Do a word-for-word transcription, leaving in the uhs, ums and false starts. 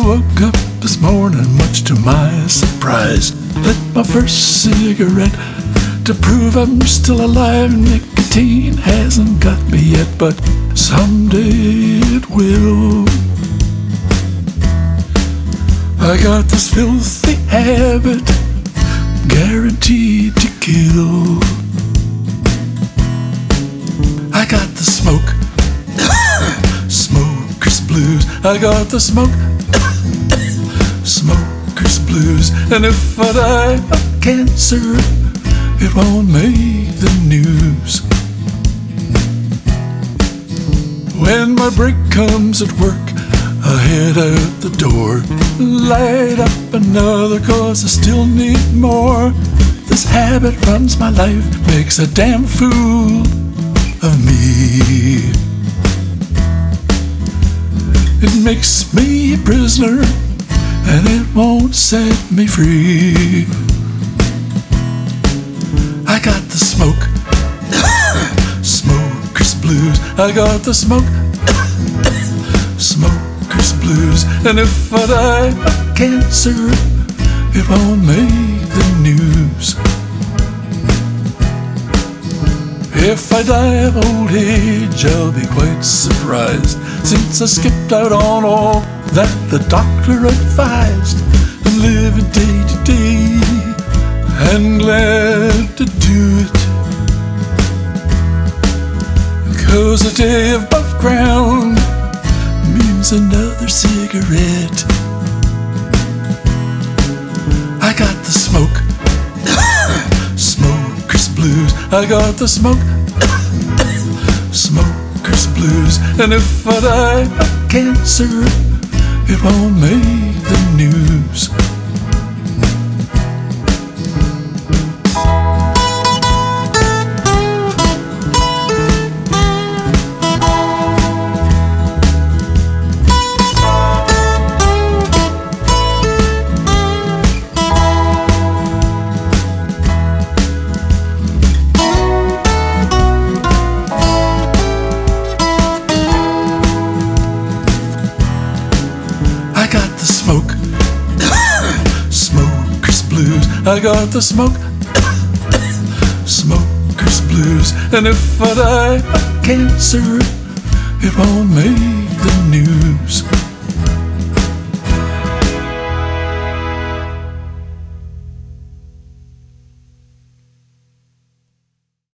woke up this morning, much to my surprise. Lit my first cigarette to prove I'm still alive. Nicotine hasn't got me yet, but someday it will. I got this filthy habit, guaranteed to kill. I got the smoke, smoker's blues. I got the smoke, smoker's blues. And if I die of cancer, it won't make the news. When my break comes at work, I head out the door, light up another, cause I still need more. This habit runs my life, makes a damn fool of me. It makes me a prisoner, and it won't set me free. I got the smoke, smoker's blues. I got the smoke, smoker's blues. And if I die of cancer, it won't make the news. If I die of old age, I'll be quite surprised, since I skipped out on all that the doctor advised. I'm living day to day, and glad to do it, 'cause a day above ground means another cigarette. I got the smoke, smoker's blues. I got the smoke, smoker's blues. And if I die of cancer, it won't make the news. I got the smoke, smoker's blues. I got the smoke, smoker's blues. And if I die of cancer, it won't make the news.